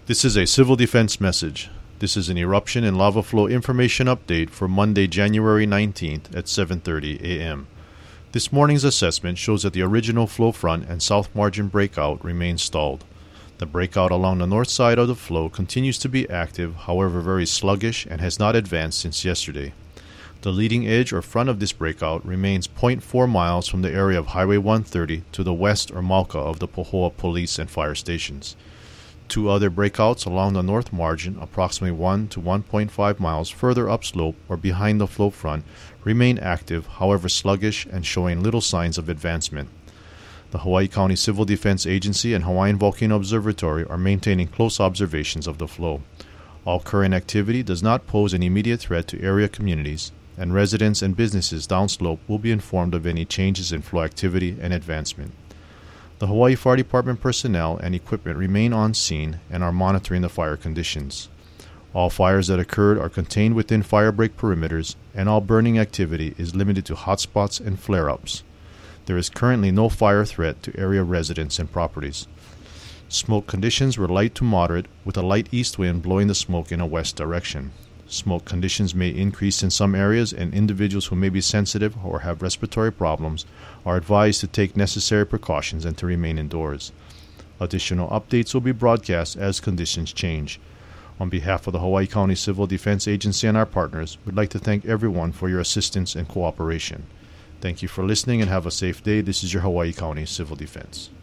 This is a civil defense message. This is an eruption and lava flow information update for Monday, January 19th at 7:30 a.m. This morning's assessment shows that the original flow front and south margin breakout remain stalled. The breakout along the north side of the flow continues to be active, however very sluggish, and has not advanced since yesterday. The leading edge or front of this breakout remains 0.4 miles from the area of Highway 130 to the west or Malka of the Pohoa police and fire stations. Two other breakouts along the north margin, approximately 1 to 1.5 miles further upslope or behind the flow front, remain active, however sluggish and showing little signs of advancement. The Hawaii County Civil Defense Agency and Hawaiian Volcano Observatory are maintaining close observations of the flow. All current activity does not pose an immediate threat to area communities, and residents and businesses downslope will be informed of any changes in flow activity and advancement. The Hawaii Fire Department personnel and equipment remain on scene and are monitoring the fire conditions. All fires that occurred are contained within fire break perimeters, and all burning activity is limited to hotspots and flare-ups. There is currently no fire threat to area residents and properties. Smoke conditions were light to moderate, with a light east wind blowing the smoke in a west direction. Smoke conditions may increase in some areas, and individuals who may be sensitive or have respiratory problems are advised to take necessary precautions and to remain indoors. Additional updates will be broadcast as conditions change. On behalf of the Hawaii County Civil Defense Agency and our partners, we'd like to thank everyone for your assistance and cooperation. Thank you for listening and have a safe day. This is your Hawaii County Civil Defense.